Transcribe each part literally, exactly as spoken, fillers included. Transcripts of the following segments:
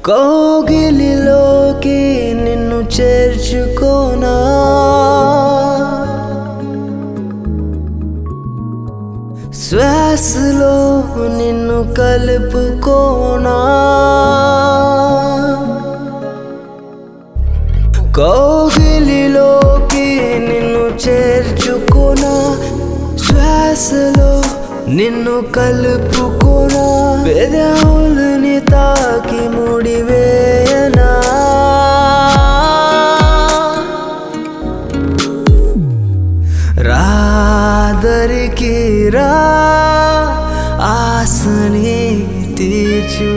కౌగిలిలోకి నిన్ను చేర్చుకోనా, శ్వాసలో నిన్ను కలుపుకోనా, కౌగిలిలోకి నిన్ను చేర్చుకోనా, శ్వాసలో నిన్ను కలుపుకోనా, పెదవులని తాకి ముడివేయనా, రాదరికి రా ఆశని తీర్చు,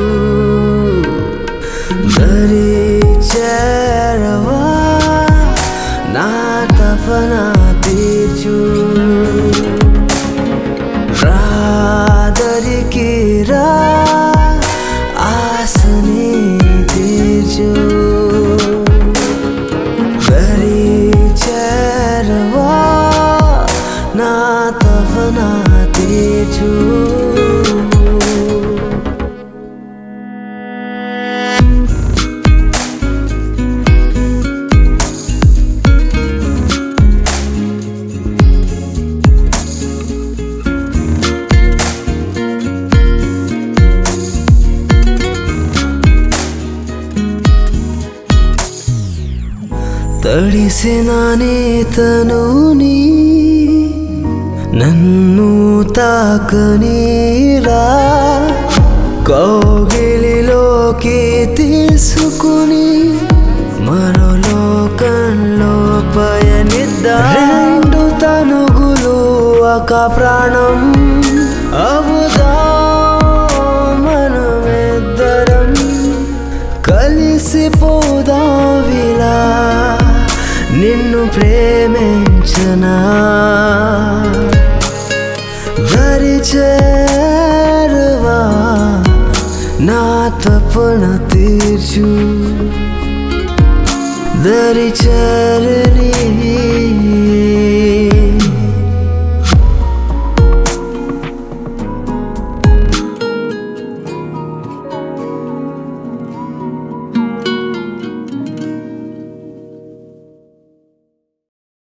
దరి చేరవా నా తపన తీర్చు, రాదరికి రా ఆశని తీర్చు, దరి చేరవా నా తపన తీర్చు. తడిసిన నీ తనుని నన్ను తాకనీరా, కౌగిలిలోకి తీసుకుని మరో లోకంలో పయనిద్దాం, రెండు తనుగులు ఒక ప్రాణం అవుదాం మనమిద్దరం, కలిసిపోదావిలా నిన్ను ప్రేమించనా, దరి చేరువా నా తపన తీర్చు, దరి చేరు